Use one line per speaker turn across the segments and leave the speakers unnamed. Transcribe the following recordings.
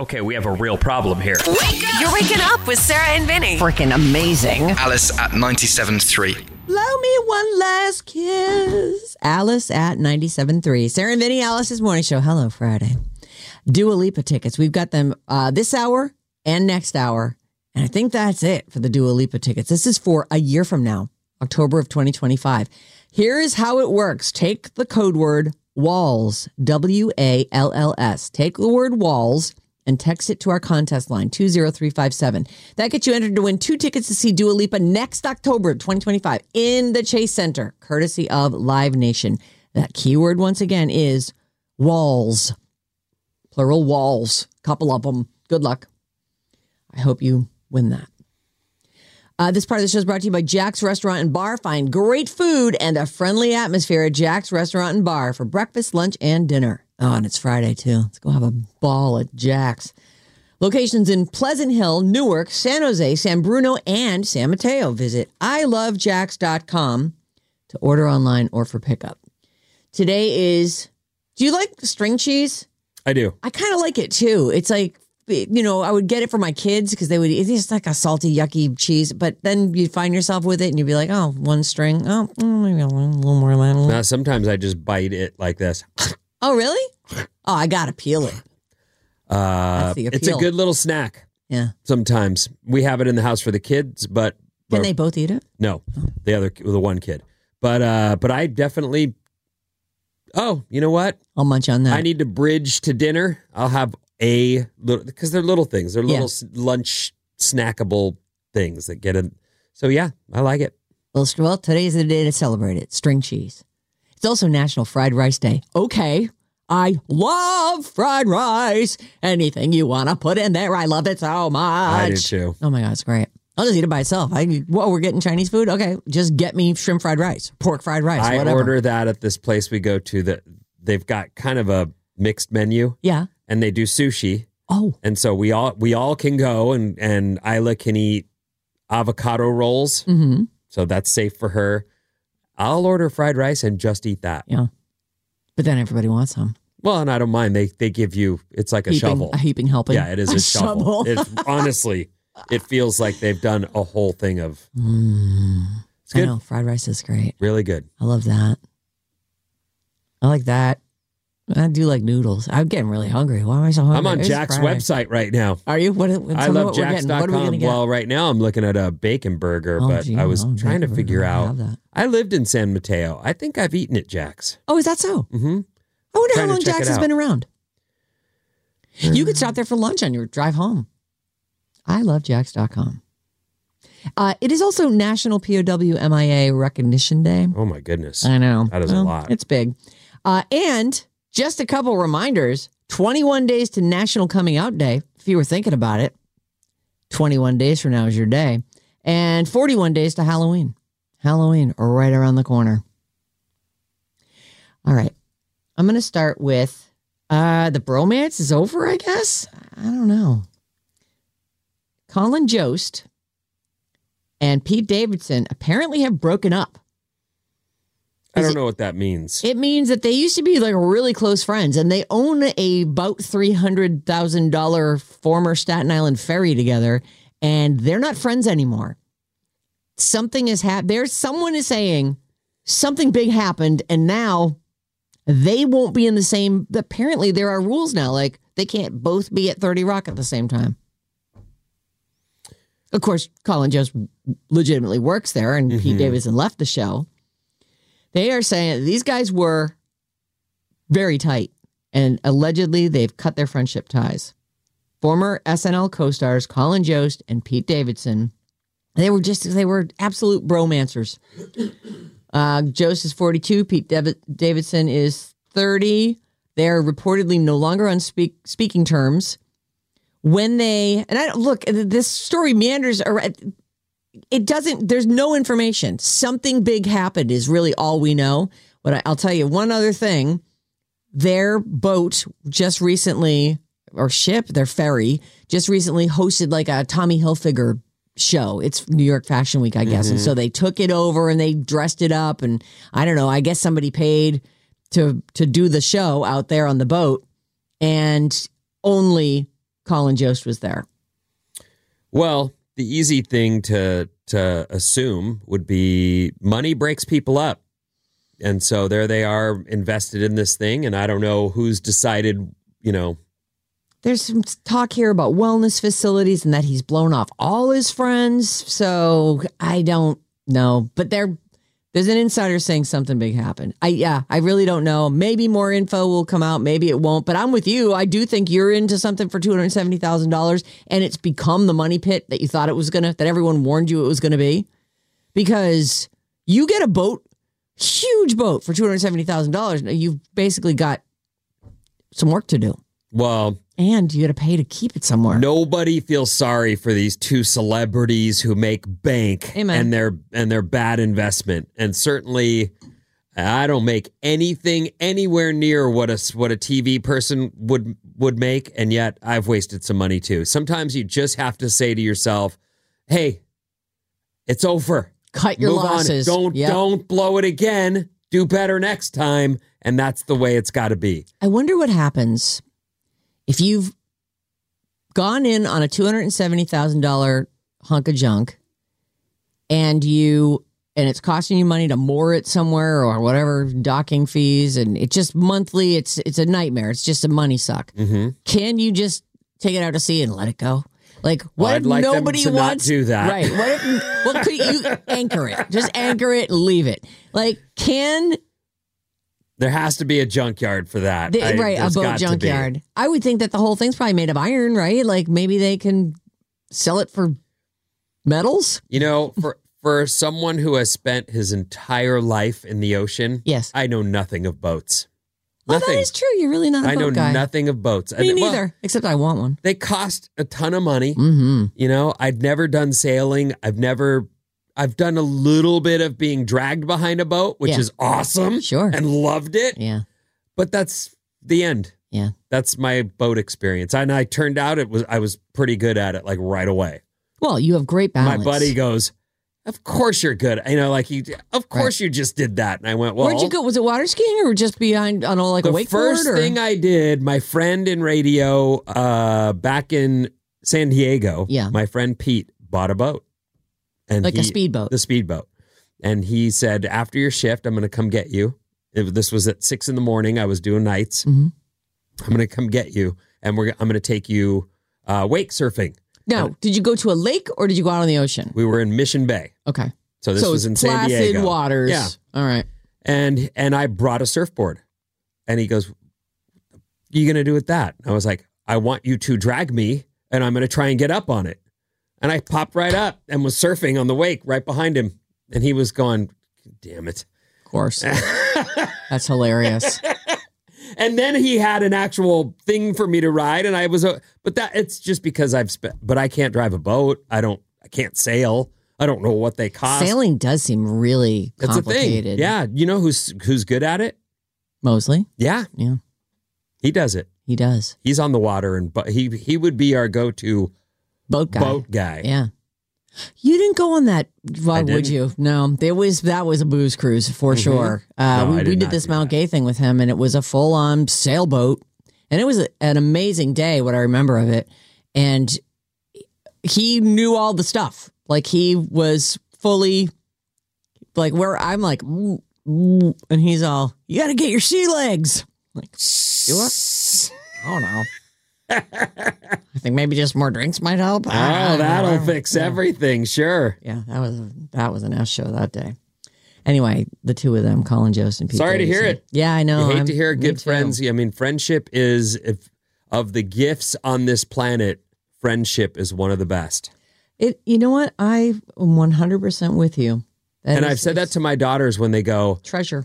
Okay, we have a real problem here.
You're waking up with Sarah and Vinny.
Freaking amazing.
Alice at 97.3.
Blow me one last kiss. Alice at 97.3. Sarah and Vinny, Alice's morning show. Hello, Friday. Dua Lipa tickets. We've got them this hour and next hour. And I think that's it for the Dua Lipa tickets. This is for a year from now, October of 2025. Here is how it works. Take the code word WALLS, WALLS. Take the word WALLS and text it to our contest line, 20357. That gets you entered to win 2 tickets to see Dua Lipa next October 2025 in the Chase Center, courtesy of Live Nation. That keyword, once again, is WALLS. Plural WALLS. Couple of them. Good luck. I hope you win that. This part of the show is brought to you by Jack's Restaurant and Bar. Find great food and a friendly atmosphere at Jack's Restaurant and Bar for breakfast, lunch, and dinner. Oh, and it's Friday, too. Let's go have a ball at Jack's. Locations in Pleasant Hill, Newark, San Jose, San Bruno, and San Mateo. Visit ilovejacks.com to order online or for pickup. Today is... Do you like string cheese?
I do.
I kind of like it, too. It's like... You know, I would get it for my kids because they would. It's just like a salty, yucky cheese. But then you'd find yourself with it, and you'd be like, "Oh, one string. Oh, maybe a little more of that."
Now, sometimes I just bite it like this.
Oh, really? Oh, I gotta peel it. That's the appeal.
It's a good little snack.
Yeah.
Sometimes we have it in the house for the kids, but
can they both eat it?
No, the one kid. But I definitely. Oh, you know what?
I'll munch on that.
I need to bridge to dinner. I'll have a little, because they're little things. They're little lunch snackable things that get in. So yeah, I like it.
Well, today's the day to celebrate it. String cheese. It's also National Fried Rice Day. Okay. I love fried rice. Anything you want to put in there, I love it so much.
I do too.
Oh my God, it's great. I'll just eat it by itself. We're getting Chinese food? Okay, just get me shrimp fried rice, pork fried rice, whatever.
I order that at this place we go to that they've got kind of a mixed menu.
Yeah.
And they do sushi.
Oh.
And so we all can go and Isla can eat avocado rolls.
Mm-hmm.
So that's safe for her. I'll order fried rice and just eat that.
Yeah. But then everybody wants some.
Well, and I don't mind. They give you, it's like a shovel.
A heaping helping.
Yeah, it is a shovel. It's honestly, it feels like they've done a whole thing of. It's good.
I know, fried rice is great.
Really good.
I love that. I like that. I do like noodles. I'm getting really hungry. Why am I so hungry?
I'm on Jack's website right now.
Are you?
I love Jacks.com. Well, right now I'm looking at a bacon burger, but I was trying to figure out. I lived in San Mateo. I think I've eaten at Jack's.
Oh, is that so?
Mm-hmm.
I wonder how long Jack's has been around. You could stop there for lunch on your drive home. I love Jacks.com. It is also National POW MIA Recognition Day.
Oh, my goodness.
I know.
That is a lot.
It's big. And just a couple reminders, 21 days to National Coming Out Day, if you were thinking about it. 21 days from now is your day. And 41 days to Halloween. Halloween, right around the corner. All right. I'm going to start with the bromance is over, I guess. I don't know. Colin Jost and Pete Davidson apparently have broken up.
I don't know what that means.
It means that they used to be like really close friends, and they own a about $300,000 former Staten Island ferry together, and they're not friends anymore. Something has happened. Someone is saying something big happened, and now they won't be in the same. Apparently, there are rules now, like they can't both be at 30 Rock at the same time. Of course, Colin Jost legitimately works there, and Pete Davidson left the show. They are saying these guys were very tight, and allegedly they've cut their friendship ties. Former SNL co-stars Colin Jost and Pete Davidson, they were absolute bromancers. Jost is 42, Pete Davidson is 30. They're reportedly no longer on speaking terms. This story meanders around. There's no information. Something big happened is really all we know. But I'll tell you one other thing. Their boat just recently, their ferry, just recently hosted like a Tommy Hilfiger show. It's New York Fashion Week, I guess. And so they took it over and they dressed it up. And I don't know, I guess somebody paid to do the show out there on the boat. And only Colin Jost was there?
Well, the easy thing to assume would be money breaks people up. And so there they are invested in this thing. And I don't know who's decided,
There's some talk here about wellness facilities and that he's blown off all his friends. So I don't know. But there's an insider saying something big happened. I really don't know. Maybe more info will come out. Maybe it won't. But I'm with you. I do think you're into something for $270,000 and it's become the money pit that you thought it was that everyone warned you it was going to be. Because you get a boat, huge boat for $270,000. You've basically got some work to do.
Well,
and you got to pay to keep it somewhere.
Nobody feels sorry for these two celebrities who make bank.
Amen.
and their bad investment. And certainly, I don't make anything anywhere near what a TV person would make, and yet I've wasted some money too. Sometimes you just have to say to yourself, "Hey, it's over.
Cut your
Move
losses.
On. Don't blow it again. Do better next time." And that's the way it's got to be.
I wonder what happens if you've gone in on a $270,000 hunk of junk and it's costing you money to moor it somewhere or whatever, docking fees, and it just monthly, it's a nightmare. It's just a money suck.
Mm-hmm.
Can you just take it out to sea and let it go? Like, what if
I'd like
nobody
them to
wants
not do that?
Right. What could you anchor it? Just anchor it and leave it. Like,
there has to be a junkyard for that.
Right, a boat junkyard. I would think that the whole thing's probably made of iron, right? Like maybe they can sell it for metals.
For someone who has spent his entire life in the ocean,
yes,
I know nothing of boats.
Well,
Nothing.
that is true. You're really not a boat guy.
I know nothing of boats.
Me neither, except I want one.
They cost a ton of money.
Mm-hmm.
I'd never done sailing. I've done a little bit of being dragged behind a boat, which is awesome.
Sure.
And loved it.
Yeah.
But that's the end.
Yeah.
That's my boat experience. And I turned out I was pretty good at it, like right away.
Well, you have great balance.
My buddy goes, "Of course you're good." Of course you just did that. And I went, "Well,
where'd you go? Was it water skiing or just behind on a wakeboard?
The first thing I did, my friend in radio back in San Diego, my friend Pete bought a boat. And
a speedboat.
The speedboat. And he said, "After your shift, I'm going to come get you." This was at 6 a.m. I was doing nights.
Mm-hmm.
I'm going to come get you, and I'm going to take you wake surfing.
Now, did you go to a lake or did you go out on the ocean?
We were in Mission Bay.
Okay.
So this was in San Diego.
Placid waters.
Yeah.
All right.
And I brought a surfboard. And he goes, "What are you going to do with that?" And I was like, "I want you to drag me, and I'm going to try and get up on it." And I popped right up and was surfing on the wake right behind him. And he was going, "Damn it."
Of course. That's hilarious.
And then he had an actual thing for me to ride. And I was, it's just because but I can't drive a boat. I can't sail. I don't know what they cost.
Sailing does seem really complicated.
It's a thing. Yeah. You know who's good at it?
Mosley.
Yeah.
Yeah.
He does it.
He does.
He's on the water but he would be our go-to
boat
guy.
Yeah. You didn't go on that. Why would you? No, that was a booze cruise for sure. We did this Mount Gay thing with him, and it was a full-on sailboat, and it was an amazing day. What I remember of it, and he knew all the stuff. Like he was fully, like where I'm like, and he's all, "You got to get your sea legs." Like, do what? I don't know. I think maybe just more drinks might help.
Oh, that'll fix everything. Sure.
Yeah, that was an S show that day. Anyway, the two of them, Colin Jost and Pete.
Sorry to hear it.
Yeah, I know.
You hate to hear good friends. I mean, friendship is, of the gifts on this planet, friendship is one of the best.
You know what? I'm 100% with you.
I've said that to my daughters when they go,
treasure.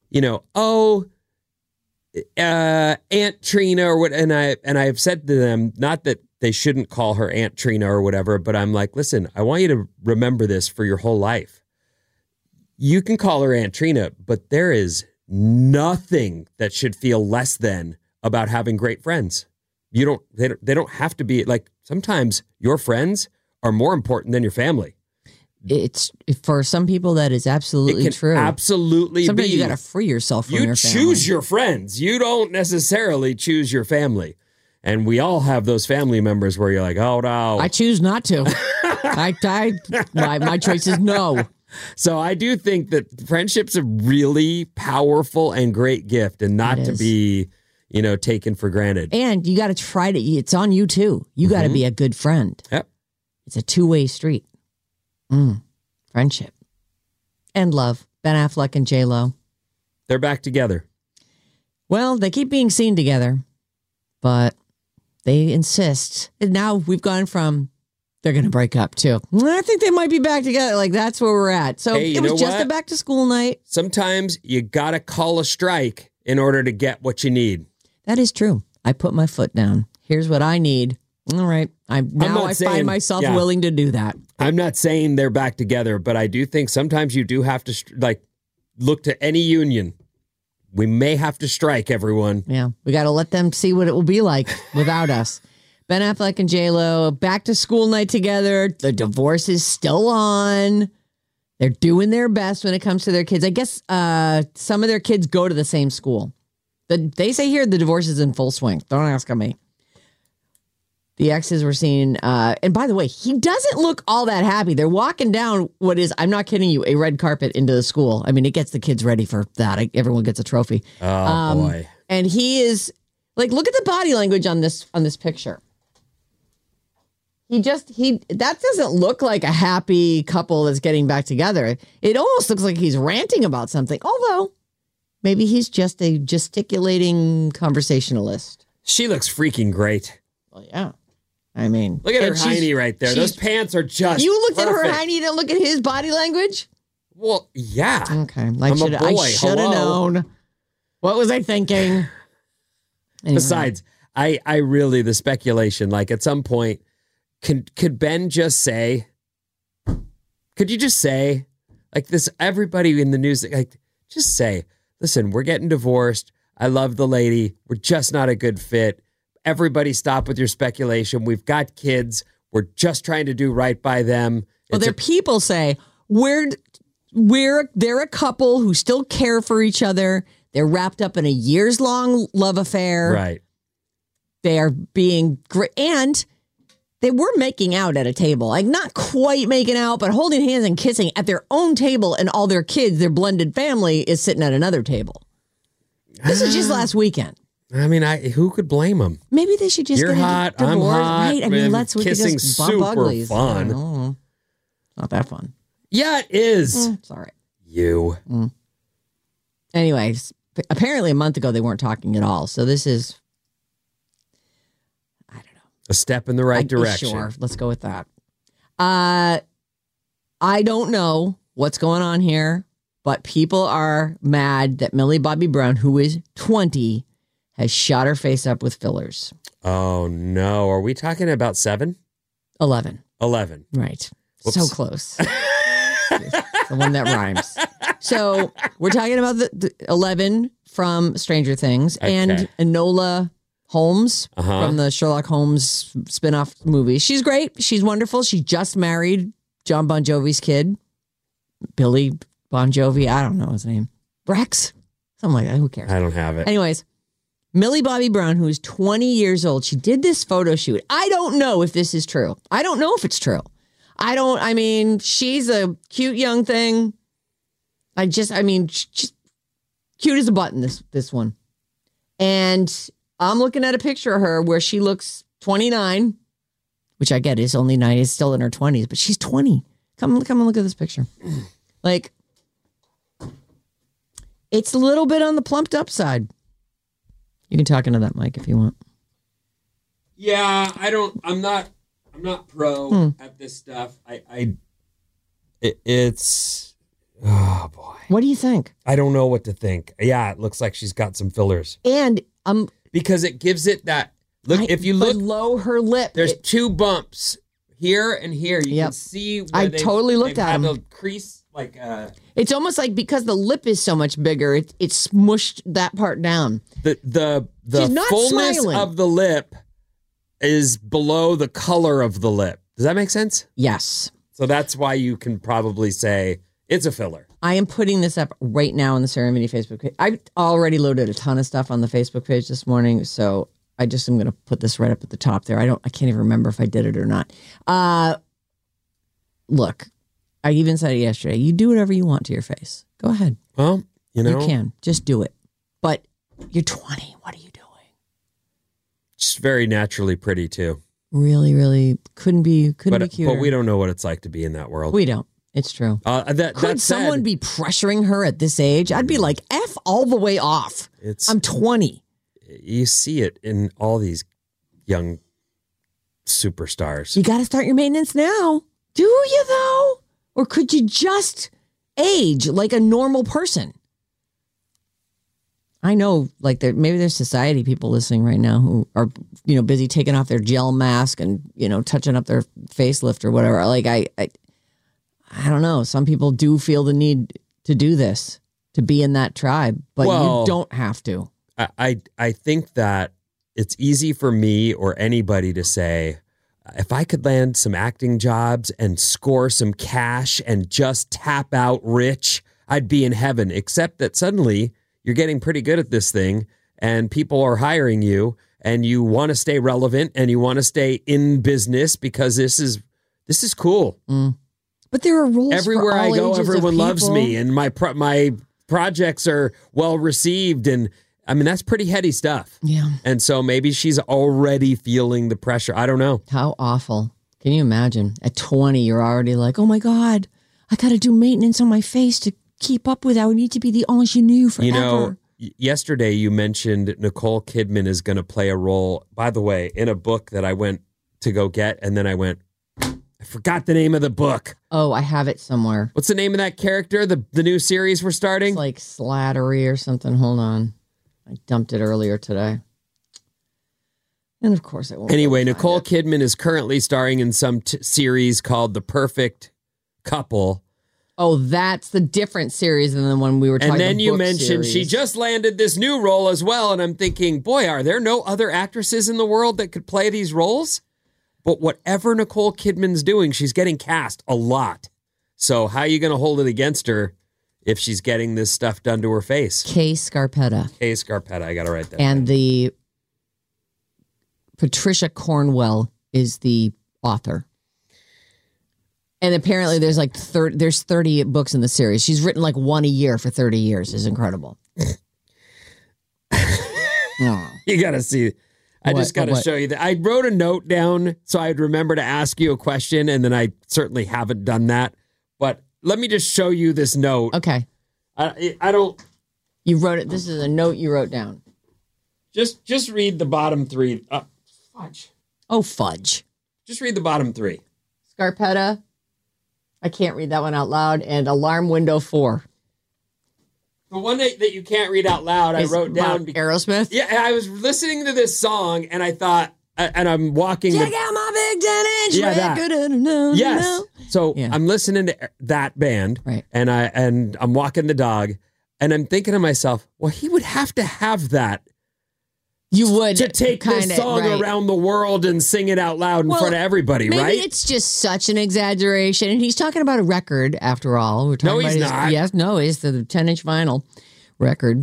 Aunt Trina or what, and I've said to them, not that they shouldn't call her Aunt Trina or whatever, but I'm like, listen, I want you to remember this for your whole life. You can call her Aunt Trina, but there is nothing that should feel less than about having great friends. They don't have to be, like, sometimes your friends are more important than your family.
It's, for some people, that is absolutely true.
Absolutely.
Sometimes you got to free yourself from your family.
You choose your friends. You don't necessarily choose your family. And we all have those family members where you're like, oh no.
I choose not to. My choice is no.
So I do think that friendship's a really powerful and great gift, and not to be, taken for granted.
And you got to try to, it's on you too. You got to be a good friend.
Yep.
It's a two-way street. Friendship. And love. Ben Affleck and J-Lo.
They're back together.
Well, they keep being seen together, but they insist. And now we've gone from they're going to break up too. I think they might be back together. Like, that's where we're at. So
hey,
it was just a back to school night.
Sometimes you got to call a strike in order to get what you need.
That is true. I put my foot down. Here's what I need. All right. I find myself willing to do that.
I'm not saying they're back together, but I do think sometimes you do have to look to any union. We may have to strike, everyone.
Yeah. We got to let them see what it will be like without us. Ben Affleck and J-Lo, back to school night together. The divorce is still on. They're doing their best when it comes to their kids. I guess some of their kids go to the same school. They say here the divorce is in full swing. Don't ask me. The exes were seen. And by the way, he doesn't look all that happy. They're walking down what is, I'm not kidding you, a red carpet into the school. I mean, it gets the kids ready for that. Everyone gets a trophy.
Oh, boy.
And he is, look at the body language on this picture. That doesn't look like a happy couple that's getting back together. It almost looks like he's ranting about something. Although, maybe he's just a gesticulating conversationalist.
She looks freaking great.
Well, yeah. I mean,
look at her hiney right there. Those pants are just
You looked
perfect.
at her hiney, you didn't look at his body language?
Well, yeah.
Okay.
I
should have known. What was I thinking? Anyway.
Besides, I really, the speculation, at some point, could Ben just say, could you just say, this, everybody in the news, just say, listen, we're getting divorced. I love the lady. We're just not a good fit. Everybody stop with your speculation. We've got kids. We're just trying to do right by them.
Well, their people say, they're a couple who still care for each other. They're wrapped up in a years-long love affair.
Right.
They are being great. And they were making out at a table. Not quite making out, but holding hands and kissing at their own table, and all their kids, their blended family, is sitting at another table. This is just last weekend.
I mean, who could blame them?
Maybe they should just
You're
get
hot,
divorced.
I'm hot.
Right? I mean, we could
kissing
just bump
super
uglies.
fun.
Not that fun.
Yeah, it is.
Sorry.
You.
Anyways, apparently a month ago they weren't talking at all. So this is, I don't know,
a step in the right direction.
Sure, let's go with that. I don't know what's going on here, but people are mad that Millie Bobby Brown, who is 20, has shot her face up with fillers.
Oh, no. Are we talking about 7?
11.
11.
Right.
Whoops.
So close. The one that rhymes. So we're talking about the 11 from Stranger Things and Enola Holmes from the Sherlock Holmes spinoff movie. She's great. She's wonderful. She just married John Bon Jovi's kid, Billy Bon Jovi. I don't know his name. Rex? Something like that. Who cares?
I don't have it.
Anyways, Millie Bobby Brown, who is 20 years old, she did this photo shoot. I don't know if this is true. I don't know if it's true. I mean, she's a cute young thing. She's cute as a button, this one. And I'm looking at a picture of her where she looks 29, which I get is only 9, is still in her 20s, but she's 20. Come and look at this picture. It's a little bit on the plumped up side. You can talk into that mic if you want.
Yeah, I'm not pro at this stuff. It's oh boy.
What do you think?
I don't know what to think. Yeah, it looks like she's got some fillers.
And
because it gives it that look. If you look
below her lip,
there's 2 bumps here and here. You can see. Where
I totally looked at them.
The crease
It's almost like because the lip is so much bigger, it smushed that part down.
The fullness
smiling.
of the lip is below the color of the lip. Does that make sense?
Yes.
So that's why you can probably say it's a filler.
I am putting this up right now on the Sarah and Vinny Facebook page. I already loaded a ton of stuff on the Facebook page this morning, so I just am going to put this right up at the top there. I can't even remember if I did it or not. Look, I even said it yesterday. You do whatever you want to your face. Go ahead.
Well, you
can just do it. But you're 20. What are you doing?
It's very naturally pretty too.
Really, really couldn't be cuter.
But we don't know what it's like to be in that world.
We don't. It's true.
Could
someone be pressuring her at this age? I'd be like, F all the way off. I'm 20.
You see it in all these young superstars.
You got to start your maintenance now. Do you though? Or could you just age like a normal person? I know, like, maybe there's society people listening right now who are, busy taking off their gel mask and, touching up their facelift or whatever. Like, I don't know. Some people do feel the need to do this, to be in that tribe, but you don't have to.
I think that it's easy for me or anybody to say, if I could land some acting jobs and score some cash and just tap out rich, I'd be in heaven. Except that suddenly you're getting pretty good at this thing and people are hiring you and you want to stay relevant and you want to stay in business because this is cool.
Mm. But there are rules
everywhere
for all
I go.
ages
Everyone
of
loves
people.
me and my projects are well received. And I mean, that's pretty heady stuff.
Yeah.
And so maybe she's already feeling the pressure. I don't know.
How awful. Can you imagine? At 20, you're already like, oh my God, I got to do maintenance on my face to keep up with. I would need to be the ingenue forever.
Yesterday you mentioned Nicole Kidman is going to play a role, by the way, in a book that I went to go get. And then I went, I forgot the name of the book.
Oh, I have it somewhere.
What's the name of that character? The new series we're starting?
It's like Slattery or something. Hold on. I dumped it earlier today. And of course I won't.
Anyway, Nicole Kidman is currently starring in some series called The Perfect Couple.
Oh, that's the different series than the one we were talking about.
And then you mentioned she just landed this new role as well. And I'm thinking, boy, are there no other actresses in the world that could play these roles? But whatever Nicole Kidman's doing, she's getting cast a lot. So how are you going to hold it against her if she's getting this stuff done to her face?
Kay Scarpetta.
Kay Scarpetta. I got to write that
And
down.
the Patricia Cornwell is the author. And apparently there's like 30 books in the series. She's written like one a year for 30 years. It's incredible.
You got to see. I just got to show you that. I wrote a note down so I'd remember to ask you a question, and then I certainly haven't done that. But let me just show you this note.
Okay.
I don't.
You wrote it. This is a note you wrote down.
Just read the bottom three. Fudge.
Oh, fudge.
Just read the bottom three.
Scarpetta. I can't read that one out loud. And Alarm Window 4.
The one that you can't read out loud, I wrote down.
Aerosmith?
Yeah, I was listening to this song, and I thought, and I'm walking.
Check out my big 10-inch record.
Yes. So I'm listening to that band,
right?
And I'm walking the dog, and I'm thinking to myself, well, he would have to have that.
You would
to take this song around the world and sing it out loud in front of everybody,
maybe
right?
Maybe it's just such an exaggeration. And he's talking about a record, after all. We're talking
he's not.
Yes, no, it's the 10-inch vinyl record.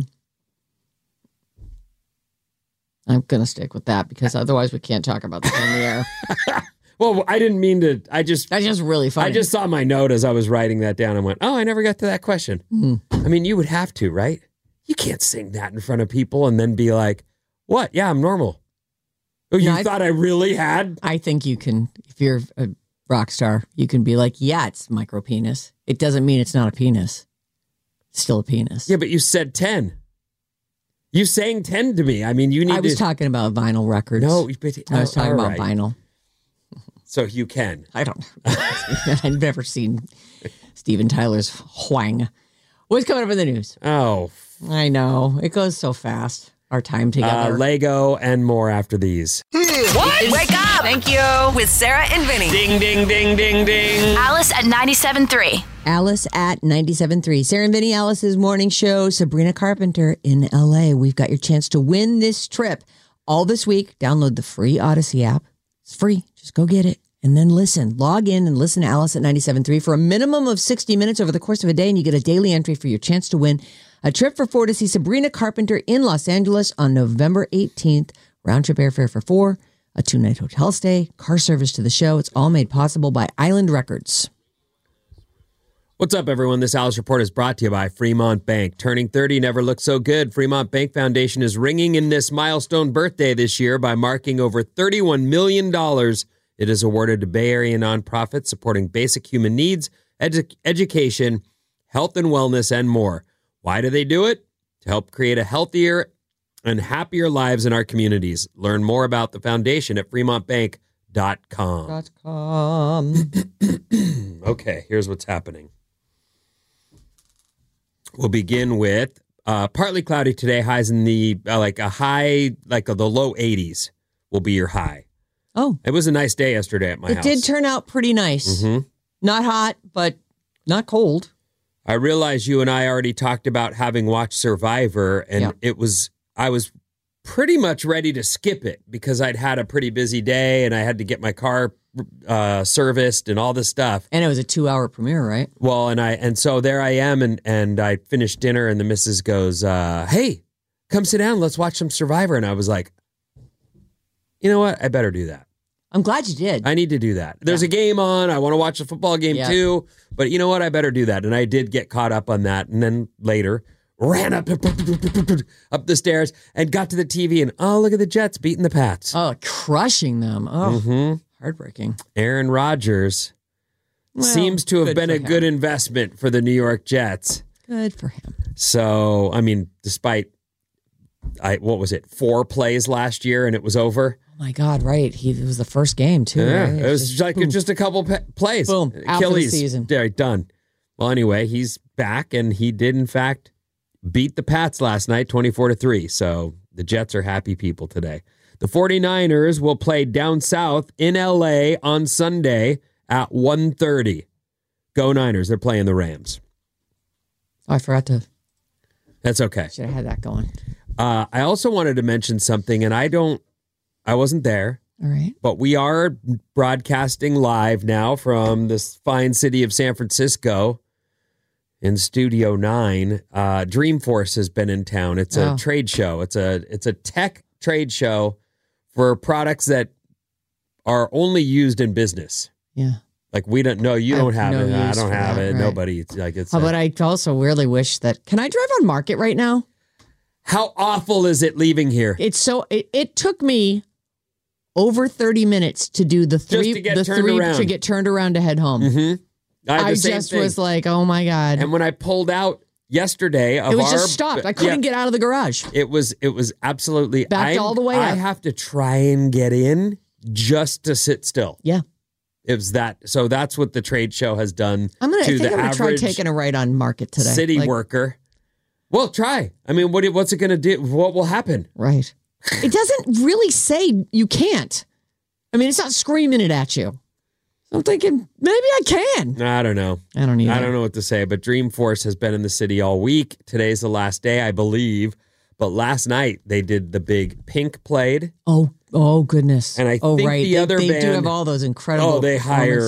I'm going to stick with that because otherwise we can't talk about this on the air.
Well, I didn't mean to. That's
just really funny.
I just saw my note as I was writing that down and went, oh, I never got to that question.
Mm-hmm.
I mean, you would have to, right? You can't sing that in front of people and then be like, what? Yeah, I'm normal. Oh, you thought I really had?
I think you can, if you're a rock star, you can be like, yeah, it's micro penis. It doesn't mean it's not a penis. It's still a penis.
Yeah, but you said 10. You sang 10 to me. I mean, I was
talking about vinyl records.
No, but,
I was talking about vinyl.
So you can.
I don't know. I've never seen Steven Tyler's Hwang. What's coming up in the news?
Oh.
I know. It goes so fast. Our time together.
Lego and more after these.
What? Wake up! Thank you. With Sarah and Vinny.
Ding, ding, ding, ding, ding.
Alice at 97.3.
Alice at 97.3. Sarah and Vinny, Alice's morning show. Sabrina Carpenter in LA. We've got your chance to win this trip all this week. Download the free Odyssey app. It's free. Just go get it. And then listen. Log in and listen to Alice at 97.3 for a minimum of 60 minutes over the course of a day. And you get a daily entry for your chance to win a trip for four to see Sabrina Carpenter in Los Angeles on November 18th, round trip airfare for 4, a 2-night hotel stay, car service to the show. It's all made possible by Island Records.
What's up, everyone? This Alice Report is brought to you by Fremont Bank. Turning 30 never looked so good. Fremont Bank Foundation is ringing in this milestone birthday this year by marking over $31 million. It is awarded to Bay Area nonprofits supporting basic human needs, education, health and wellness, and more. Why do they do it? To help create a healthier and happier lives in our communities. Learn more about the foundation at fremontbank.com. Okay, here's what's happening. We'll begin with partly cloudy today. Highs in the the low 80s will be your high.
Oh,
it was a nice day yesterday at my house.
It did turn out pretty nice.
Mm-hmm.
Not hot, but not cold.
I realize you and I already talked about having watched Survivor, and I was pretty much ready to skip it because I'd had a pretty busy day and I had to get my car serviced and all this stuff.
And it was a 2-hour premiere, right?
Well, and so there I am, and I finished dinner, and the missus goes, "Hey, come sit down, let's watch some Survivor." And I was like, you know what? I better do that.
I'm glad you did.
I need to do that. There's a game on. I want to watch the football game too. But you know what? I better do that. And I did get caught up on that. And then later, ran up the stairs and got to the TV. And oh, look at the Jets beating the Pats.
Oh, crushing them. Oh, heartbreaking.
Aaron Rodgers seems to have been a good investment for the New York Jets.
Good for him.
So, I mean, despite, 4 plays last year and it was over?
Oh my God, right. It was the first game, too.
Yeah,
right?
it was just a couple plays.
Boom, out for the season.
Yeah, done. Well, anyway, he's back, and he did, in fact, beat the Pats last night, 24-3. So the Jets are happy people today. The 49ers will play down south in L.A. on Sunday at 1:30. Go Niners. They're playing the Rams.
Oh, I forgot to.
That's okay.
Should have had that going.
I also wanted to mention something, and I wasn't there.
All right.
But we are broadcasting live now from this fine city of San Francisco in Studio 9. Dreamforce has been in town. It's a trade show. It's a tech trade show for products that are only used in business.
Yeah.
Like we don't know. You don't have it. I don't have it.
Right.
Nobody. It's
but I also really wish that. Can I drive on Market right now?
How awful is it leaving here?
It's so. It took me over 30 minutes to do the three
to get
turned around to head home.
Mm-hmm.
I just was like, oh my God.
And when I pulled out yesterday,
it was just stopped. I couldn't get out of the garage.
It was absolutely
backed all the way up.
I have to try and get in just to sit still.
Yeah.
It was that. So that's what the trade show has done.
I think I'm going to try taking a ride on Market today.
City worker. Well, try. I mean, what's it going to do? What will happen?
Right. It doesn't really say you can't. I mean, it's not screaming it at you. I'm thinking, maybe I can.
I don't know.
I don't either.
I don't know what to say, but Dreamforce has been in the city all week. Today's the last day, I believe. But last night, they did the big Pink played.
Oh goodness.
And I think the other band.
They do have all those incredible
they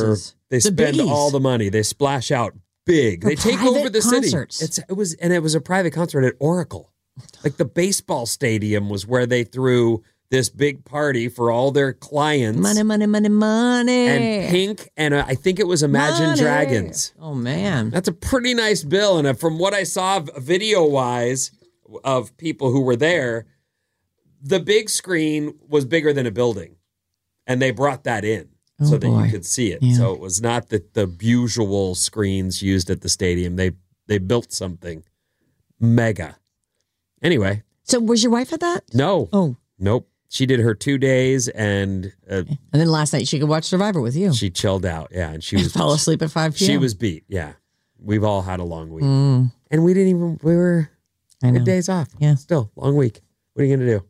spend
biggies.
all the money. They splash out big. They take over the
concerts.
City. It was a private concert at Oracle. Like the baseball stadium was where they threw this big party for all their clients.
Money, money, money, money.
And Pink, and I think it was Imagine Dragons.
Oh, man.
That's a pretty nice bill. And from what I saw video-wise of people who were there, the big screen was bigger than a building. And they brought that in so that you could see it. Yeah. So it was not the usual screens used at the stadium. They built something mega. Anyway.
So was your wife at that?
No.
Oh.
Nope. She did her 2 days and
then last night she could watch Survivor with you.
She chilled out. Yeah. And she
fell asleep at 5 p.m.
She was beat. Yeah. We've all had a long week. And we were days off.
Yeah.
Still, long week. What are you going to do?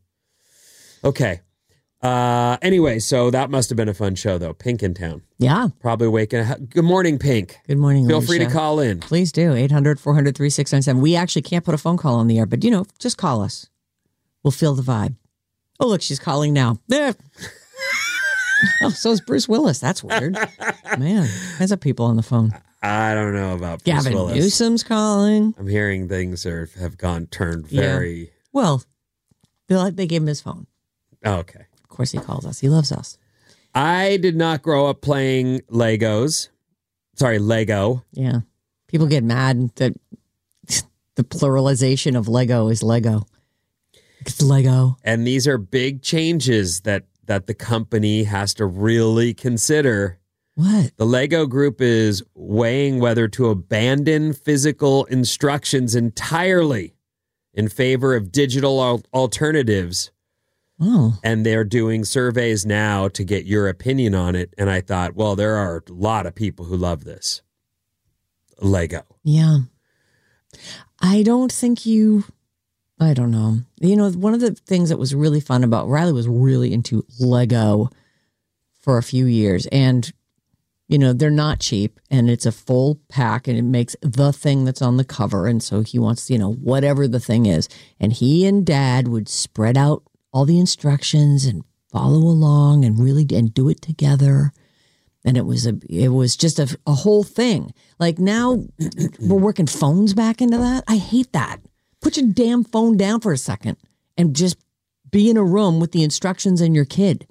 Okay. Anyway, so that must have been a fun show, though. Pink in town.
Yeah.
Probably waking up. Good morning, Pink.
Good morning,
Feel free to call in.
Please do. 800-400-3697. We actually can't put a phone call on the air, but, just call us. We'll feel the vibe. Oh, look, she's calling now. There. Oh, so is Bruce Willis. That's weird. Man, there's people on the phone.
I don't know about Bruce
Gavin
Willis.
Newsom's calling.
I'm hearing things have turned very...
Well, they gave him his phone.
Oh, okay.
Of course he calls us. He loves us.
I did not grow up playing Legos. Sorry, Lego.
Yeah. People get mad that the pluralization of Lego is Lego. It's Lego.
And these are big changes that the company has to really consider.
What?
The Lego Group is weighing whether to abandon physical instructions entirely in favor of digital alternatives.
Oh.
And they're doing surveys now to get your opinion on it. And I thought, well, there are a lot of people who love this. Lego.
Yeah. I don't know. You know, one of the things that was really fun about Riley was really into Lego for a few years. And, you know, they're not cheap and it's a full pack and it makes the thing that's on the cover. And so he wants, you know, whatever the thing is. And he and Dad would spread out all the instructions and follow along and do it together. And it was just a whole thing. Like now we're working phones back into that. I hate that. Put your damn phone down for a second and just be in a room with the instructions and your kid.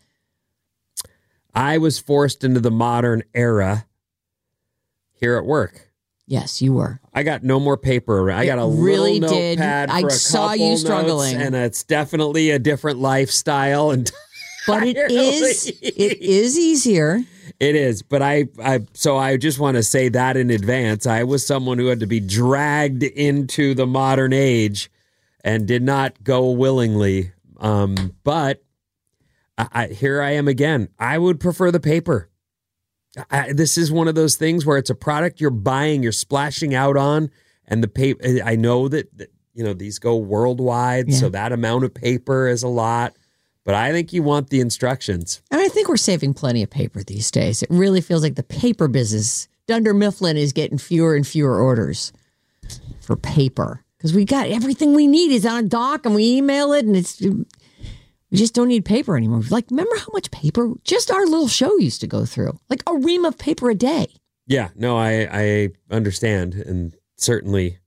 I was forced into the modern era here at work.
Yes, you were.
I got no more paper. I got a
really
little
did.
notepad
I
for a
saw
couple
you
notes,
struggling.
and it's definitely a different lifestyle. And
But it is easier.
It is, but I just want to say that in advance. I was someone who had to be dragged into the modern age and did not go willingly. But here I am again. I would prefer the paper. This is one of those things where it's a product you're buying, you're splashing out on, and the paper. I know that you know these go worldwide, so that amount of paper is a lot. But I think you want the instructions.
And I think we're saving plenty of paper these days. It really feels like the paper business, Dunder Mifflin, is getting fewer and fewer orders for paper. Because we got everything we need is on a doc and we email it and we just don't need paper anymore. Like, remember how much paper just our little show used to go through? Like a ream of paper a day.
Yeah, no, I understand. And certainly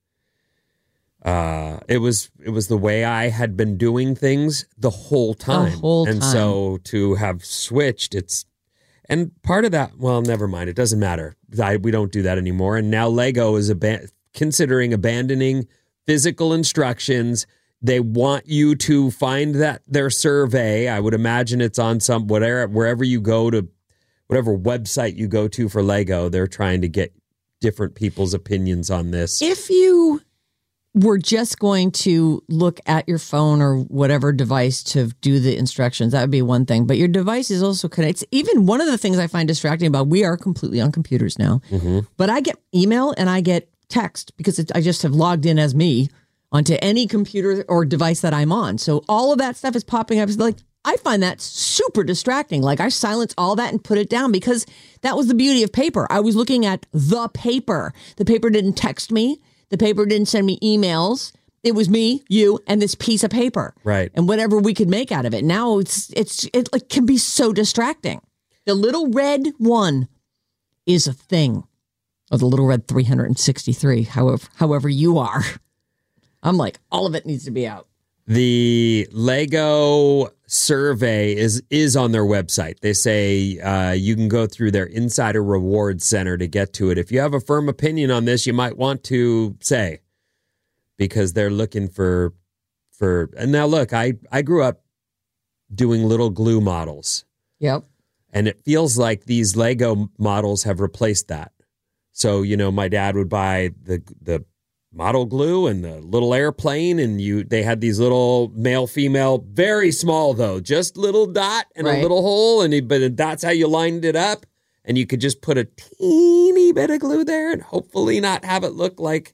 it was the way I had been doing things the whole time. And so to have switched, and part of that, well, never mind. It doesn't matter. We don't do that anymore. And now Lego is considering abandoning physical instructions. They want you to find their survey. I would imagine it's on wherever you go to, whatever website you go to for Lego, they're trying to get different people's opinions on this.
If you were just going to look at your phone or whatever device to do the instructions, that would be one thing. But your device is also connected. Even one of the things I find distracting about, we are completely on computers now, but I get email and I get text because I just have logged in as me onto any computer or device that I'm on. So all of that stuff is popping up. It's like, I find that super distracting. Like I silence all that and put it down because that was the beauty of paper. I was looking at the paper. The paper didn't text me. The paper didn't send me emails. It was me, you, and this piece of paper.
Right.
And whatever we could make out of it. Now it like can be so distracting. The little red one is a thing. Or the little red 363, however you are. I'm like, all of it needs to be out.
The Lego survey is on their website. They say you can go through their Insider Rewards Center to get to it. If you have a firm opinion on this, you might want to say, because they're looking for. And now look, I grew up doing little glue models.
Yep.
And it feels like these Lego models have replaced that. So, you know, my dad would buy the model glue and the little airplane, and they had these little male, female, very small though, just little dot and a little hole, but that's how you lined it up, and you could just put a teeny bit of glue there and hopefully not have it look like,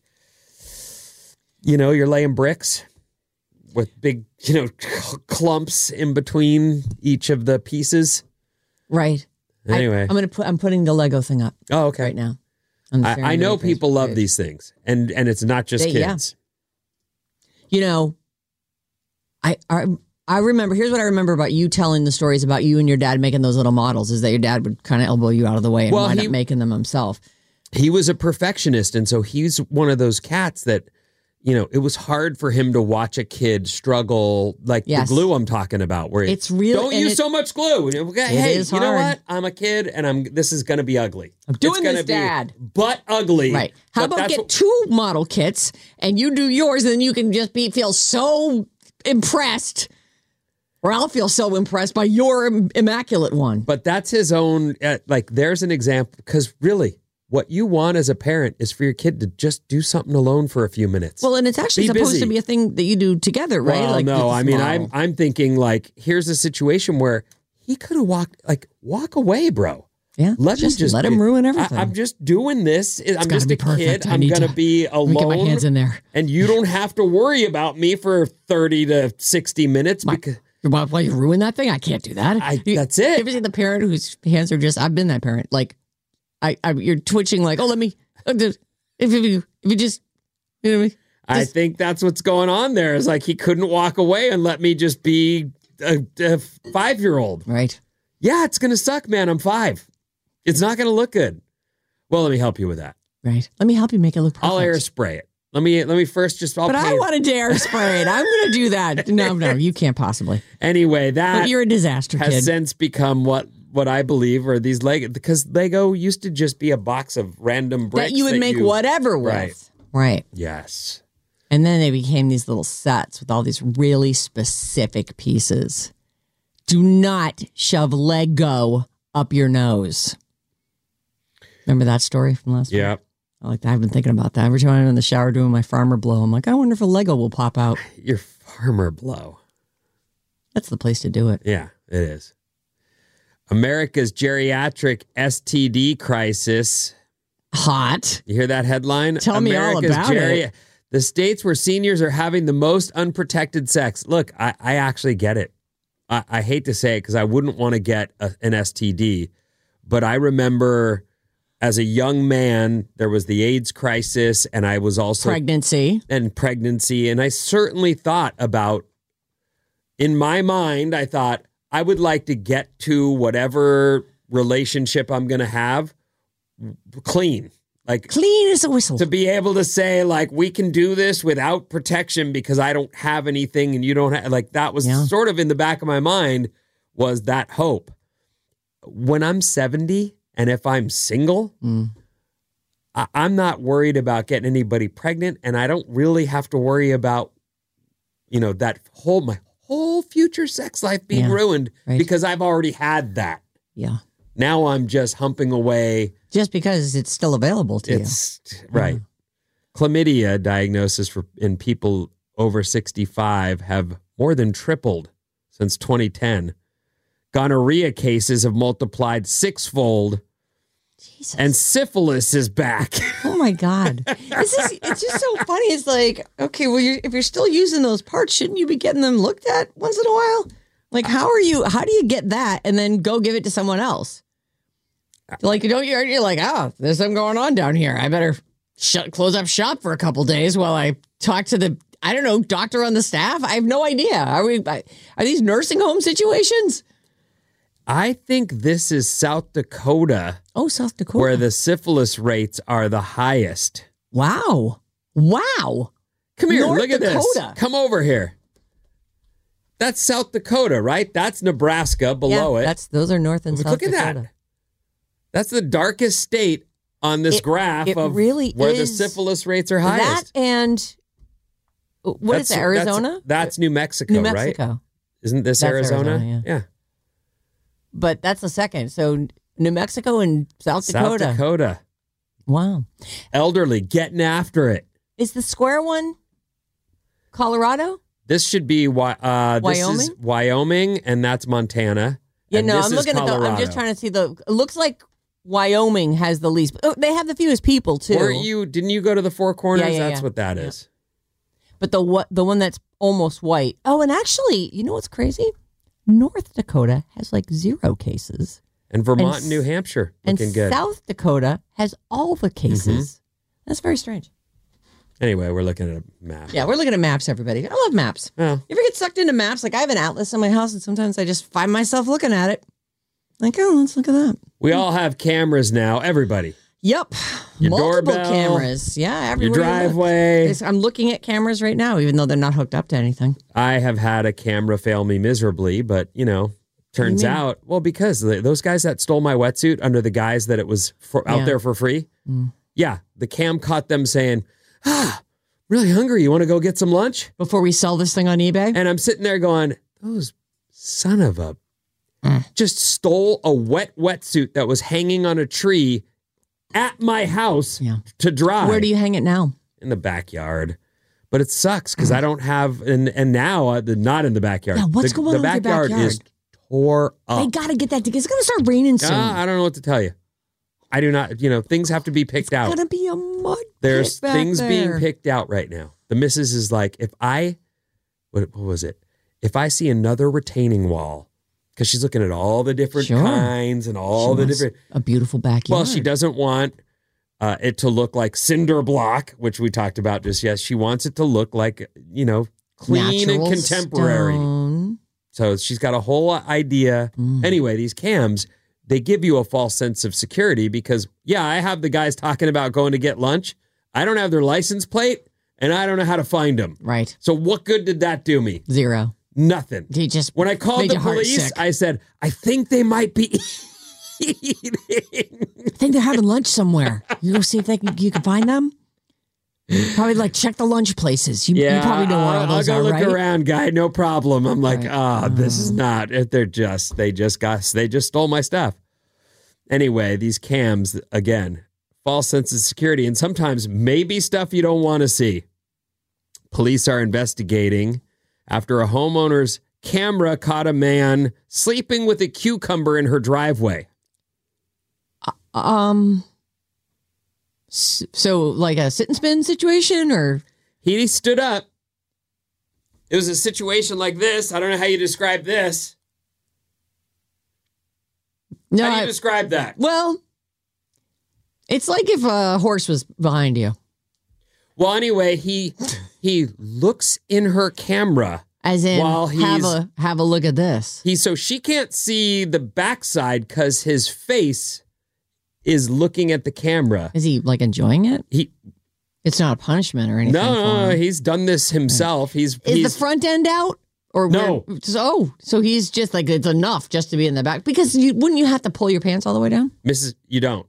you know, you're laying bricks with big, you know, clumps in between each of the pieces.
Right.
Anyway,
I'm putting the Lego thing up.
Oh, okay.
Right now.
I know people love these things, and it's not just kids.
Yeah. You know, I remember, here's what I remember about you telling the stories about you and your dad making those little models, is that your dad would kind of elbow you out of the way and wind up making them himself.
He was a perfectionist, and so he's one of those cats that, it was hard for him to watch a kid struggle like
Yes.
the glue I'm talking about, where
It's real-
don't
and
use
it-
so much glue. Hey,
is
you know
hard.
what? I'm a kid, and this is going to be ugly.
I'm doing
It's gonna
this, Dad.
but ugly.
Right. How
But
about
that's
get
what-
2 model kits and you do yours and then you can just feel so impressed, or I'll feel so impressed by your immaculate one.
But that's his own, there's an example, because really, what you want as a parent is for your kid to just do something alone for a few minutes.
Well, and it's actually
Be
supposed
busy.
to be a thing that you do together, right?
Well, no, I mean, I'm thinking here's a situation where he could have walk away, bro.
Yeah,
Let
him ruin everything.
I'm just doing this. I'm
gotta
just
be
a
perfect.
kid.
I
I'm
need
going to
to-
be
Let me
alone.
get my hands in there.
And you don't have to worry about me for 30 to 60 minutes. Because
Why you ruin that thing? I can't do that.
That's it.
You ever seen the parent whose hands are just? I've been that parent. You're twitching. Let me. If you just, you know what I mean?
I think that's what's going on there. Is he couldn't walk away and let me just be a 5-year-old.
Right.
Yeah, it's going to suck, man. I'm 5. It's not going to look good. Well, let me help you with that.
Right. Let me help you make it look perfect.
I'll airspray it. Let me first just.
But I wanted to airspray it. I'm going to do that. No, you can't possibly.
Anyway, that
But you're a disaster
has
kid.
since become what I believe are these Lego, because Lego used to just be a box of random bricks
that you would make whatever with.
Right.
Right.
Yes.
And then they became these little sets with all these really specific pieces. Do not shove Lego up your nose. Remember that story from last week?
Yeah.
I've been thinking about that. Every time I'm in the shower doing my farmer blow, I'm like, I wonder if a Lego will pop out.
Your farmer blow.
That's the place to do it.
Yeah, it is. America's geriatric STD crisis.
Hot.
You hear that headline?
Tell me all about it.
The states where seniors are having the most unprotected sex. Look, I actually get it. I hate to say it because I wouldn't want to get an STD, but I remember as a young man, there was the AIDS crisis, and I was also
Pregnancy.
And I certainly thought about, in my mind, I thought I would like to get to whatever relationship I'm going to have clean.
Clean as a whistle.
To be able to say, we can do this without protection because I don't have anything and you don't have, that was sort of in the back of my mind, was that hope. When I'm 70 and if I'm single, I'm not worried about getting anybody pregnant, and I don't really have to worry about, that my whole future sex life being ruined because I've already had that.
Yeah.
Now I'm just humping away.
Just because it's still available to you.
Right. Chlamydia diagnosis in people over 65 have more than tripled since 2010. Gonorrhea cases have multiplied 6-fold.
Jesus.
And syphilis is back.
Oh my God. It's just so funny. It's okay, well, if you're still using those parts, shouldn't you be getting them looked at once in a while? How do you get that and then go give it to someone else? You're there's something going on down here. I better close up shop for a couple days while I talk to the, doctor on the staff. I have no idea. Are these nursing home situations?
I think this is South Dakota.
Oh, South Dakota.
Where the syphilis rates are the highest.
Wow.
Come here,
North
look at
Dakota.
this. Come over here. That's South Dakota, right? That's Nebraska below it.
Those are North and South
Look at
Dakota.
that. That's the darkest state on this graph of
really
where the
is
syphilis rates are highest.
That and what is it, Arizona?
That's New Mexico,
New
right?
Mexico.
Isn't this
That's
Arizona? Yeah.
But that's the second. So New Mexico and South Dakota.
South Dakota.
Wow.
Elderly, getting after it.
Is the square one Colorado?
This should be
Wyoming?
This is Wyoming, and that's Montana.
Yeah,
and
no,
this
I'm
is
looking
Colorado.
I'm just trying to see it looks like Wyoming has the least. Oh, they have the fewest people too.
Didn't you go to the Four Corners?
Yeah,
That's what that is.
But the one that's almost white. Oh, and actually, you know what's crazy? North Dakota has 0 cases.
And Vermont and New Hampshire looking
and
good.
South Dakota has all the cases. That's very strange.
Anyway, we're looking at a map.
Yeah, we're looking at maps, everybody. I love maps.
Oh.
You ever get sucked into maps? I have an atlas in my house, and sometimes I just find myself looking at it. Oh, let's look at that.
We all have cameras now. Everybody.
Yep.
Your
Multiple
doorbell,
cameras. Yeah,
your
everywhere.
driveway.
I'm looking at cameras right now, even though they're not hooked up to anything.
I have had a camera fail me miserably, but, turns out, because those guys that stole my wetsuit under the guise that it was out there for free, the cam caught them saying, really hungry. You want to go get some lunch?
Before we sell this thing on eBay?
And I'm sitting there going, those son of a... just stole a wetsuit that was hanging on a tree at my house to dry.
Where do you hang it now?
In the backyard. But it sucks because I don't have, and now not in the backyard.
Yeah, what's going on with your backyard?
The backyard is tore up.
They got to get that together. It's going to start raining soon.
I don't know what to tell you. I do not, things have to be picked out.
It's going to be a mud
There's
pit
things
back
being
there.
picked out right now. The missus is like, what was it? If I see another retaining wall, because she's looking at all the different kinds and all the different...
A beautiful backyard.
Well, she doesn't want it to look like cinder block, which we talked about just yes. She wants it to look like, clean
Natural
and contemporary.
stone.
So she's got a whole idea. Anyway, these cams, they give you a false sense of security because, I have the guys talking about going to get lunch. I don't have their license plate and I don't know how to find them.
Right.
So what good did that do me?
Zero.
Nothing.
He just
when I called
made
the
your heart
police,
sick.
I said, I think they might be eating.
I think they're having lunch somewhere. You go see if you can find them? Probably check the lunch places. You probably know where all those
I'll go
are,
look
right?
around, guy. No problem. I'm like,
Right.
This is not. They just stole my stuff. Anyway, these cams, again, false sense of security. And sometimes maybe stuff you don't want to see. Police are investigating after a homeowner's camera caught a man sleeping with a cucumber in her driveway.
So like a sit and spin situation, or
He stood up. It was a situation like this. I don't know how you describe this.
no?
How do you describe that?
Well, it's like if a horse was behind you,
Well, anyway, he looks in her camera.
as in
While
have a look at this.
So she can't see the backside because his face is looking at the camera.
Is he enjoying it? It's not a punishment or anything. for
No,
him.
he's done this himself.
Is the front end out? Or
No.
So he's just it's enough just to be in the back, because wouldn't you have to pull your pants all the way down
Mrs. You don't.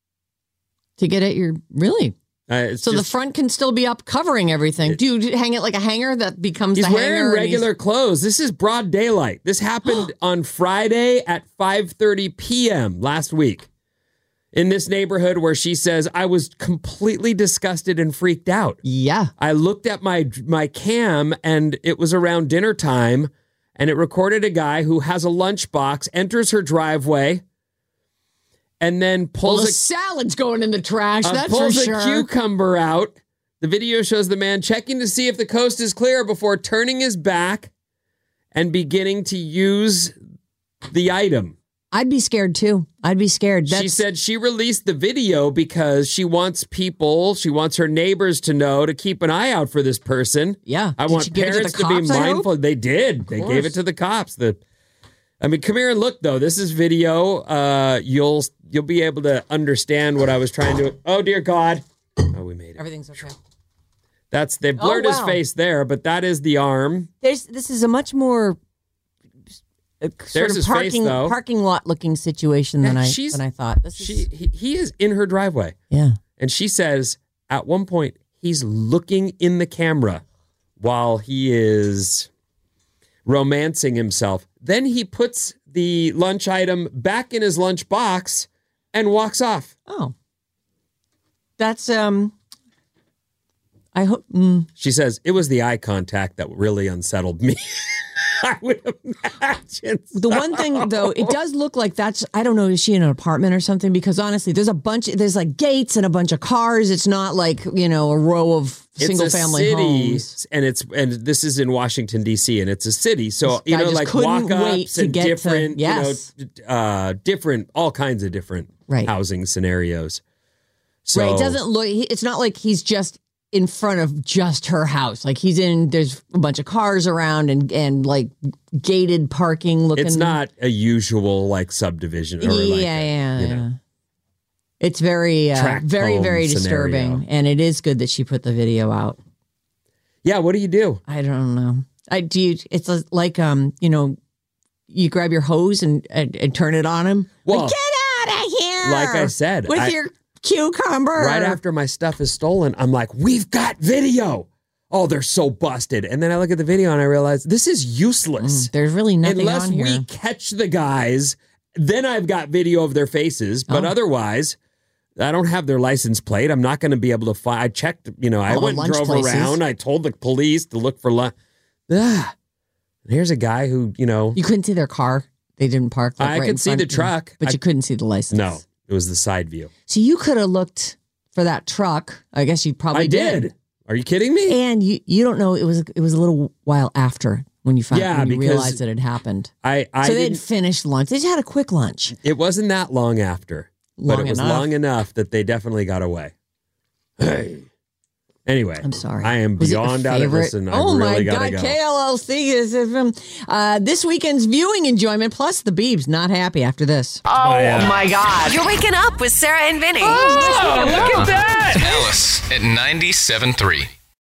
to get at your really?
It's
So the
just-
front can still be up, covering everything. Do you hang it like a hanger that becomes
He's
the
wearing
hanger? and
regular clothes. This is broad daylight. This happened on Friday at 5:30 p.m. last week in this neighborhood where she says, I was completely disgusted and freaked out.
Yeah.
I looked at my cam and it was around dinner time and it recorded a guy who has a lunchbox, enters her driveway, and then
Well,
pulls
the salad's going in the trash. That's for
pulls
sure.
a cucumber out. The video shows the man checking to see if the coast is clear before turning his back and beginning to use the item.
I'd be scared too. I'd be scared.
She said she released the video because she wants her neighbors to know to keep an eye out for this person.
Yeah.
I
Did
want
she give it to
parents
the
to be
cops, I hope?
mindful. They did. They gave it to the cops. Come here and look though. This is video. You'll be able to understand what I was trying to. Oh dear God. Oh, we made it.
Everything's okay.
They blurred his
wow.
face there, but that is the arm.
This is a much more sort
There's
of
his face, though.
parking lot looking situation than I thought.
He is in her driveway.
Yeah.
And she says at one point he's looking in the camera while he is romancing himself. Then he puts the lunch item back in his lunch box and walks off.
Oh. That's I hope
She says it was the eye contact that really unsettled me. I would imagine.
the one thing though, it does look like I don't know, is she in an apartment or something? Because honestly, there's gates and a bunch of cars. It's not like, a row of single family homes.
And this is in Washington D.C. and it's a city, so
This guy just couldn't wait
walk-ups
to
and
get to-
different,
yes.
different, all kinds of different
Right.
housing scenarios. So
Right. It doesn't look, it's not like he's just in front of just her house. Like there's a bunch of cars around and like gated parking looking.
it's not a usual like subdivision or like
Yeah. It's very,
tract
very,
home
very disturbing.
scenario.
And it is good that she put the video out.
Yeah, what do you do?
I don't know. It's like, you grab your hose and turn it on him.
Well,
get out of here.
like I said,
with your cucumber.
Right after my stuff is stolen, I'm like, we've got video. Oh, they're so busted. And then I look at the video and I realize this is useless.
There's really nothing
Unless
on here.
we catch the guys, then I've got video of their faces. But otherwise, I don't have their license plate. I'm not going to be able to find. I checked, I
All
went
the
and
lunch
drove
places.
around. I told the police to look for lunch. Here's a guy who,
You couldn't see their car. They didn't park.
I
right
could
in
see
front
the
of you.
truck.
But you couldn't see the license.
No, it was the side view.
So you could have looked for that truck. I guess you probably
I did. Are you kidding me?
And you don't know it was a little while after when you found when you
because
realized that it happened.
I
So they'd
didn't,
finished lunch. They just had a quick lunch.
it wasn't that long after, but
Long
it was
enough.
long enough that they definitely got away. Hey. Anyway,
I'm sorry.
I am
Was it your
beyond out of
favorite?
this, and I
oh
really
my
gotta
God,
go.
KLLC is this weekend's viewing enjoyment. Plus, the Beebs not happy after this.
Oh my God. You're waking up with Sarah and Vinny.
Oh, look at that.
Alice at 97.3.